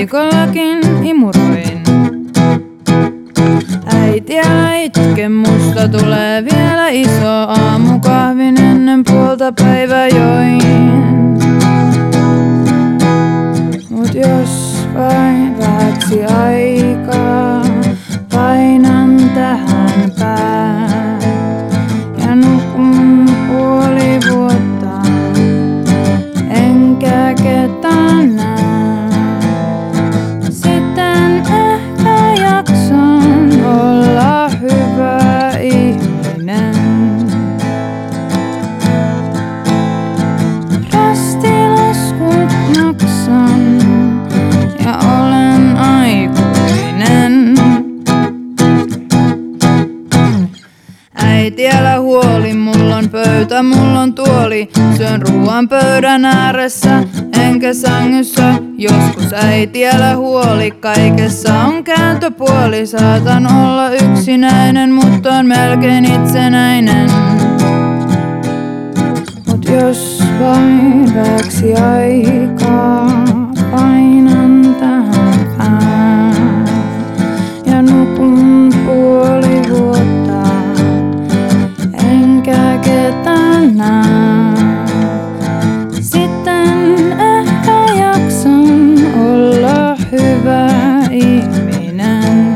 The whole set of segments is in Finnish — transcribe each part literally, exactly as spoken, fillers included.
viikollakin imuroin. Äiti älä itke, musta tulee vielä iso aamukahvin ennen puolta päivää join. Mut jos vain vähäksi aikaa painan tähän pää ja nukun puoli vuotta, enkä ketään näe. Sitten ehkä jaksan olla hyvä ihminen. Rastilaskut maksan ja olen aikuinen. Äiti älä huoli, mulla on pöytä, mulla on tuoli. Syön ruoan pöydän ääressä, enkä sängyssä. Joskus äiti älä huoli, kaikessa on kääntöpuoli. Saatan olla yksinäinen, mutta on melkein itsenäinen. Mut jos vain vähäksi aikaa painan tähän pään ja nukun puoli vuotta, enkä ketään näe. Sitten ehkä jaksan olla hyvä ihminen.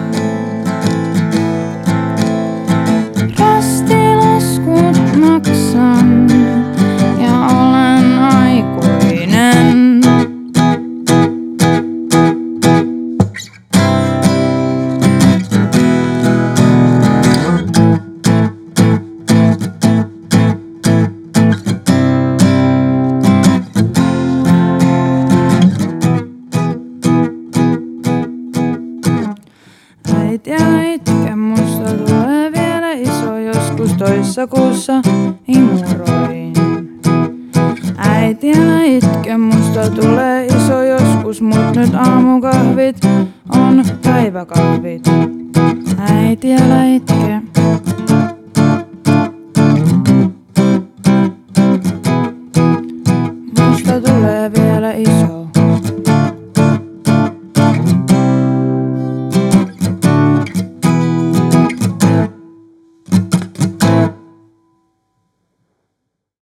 Rastilaskut maksan ja olen aikuinen. Äiti älä itke, musta tulee vielä iso. Joskus toissa kuussa imuroin. Äiti älä itke, musta tulee iso joskus, mut nyt aamukahvit on päiväkahvit. Äiti älä itke.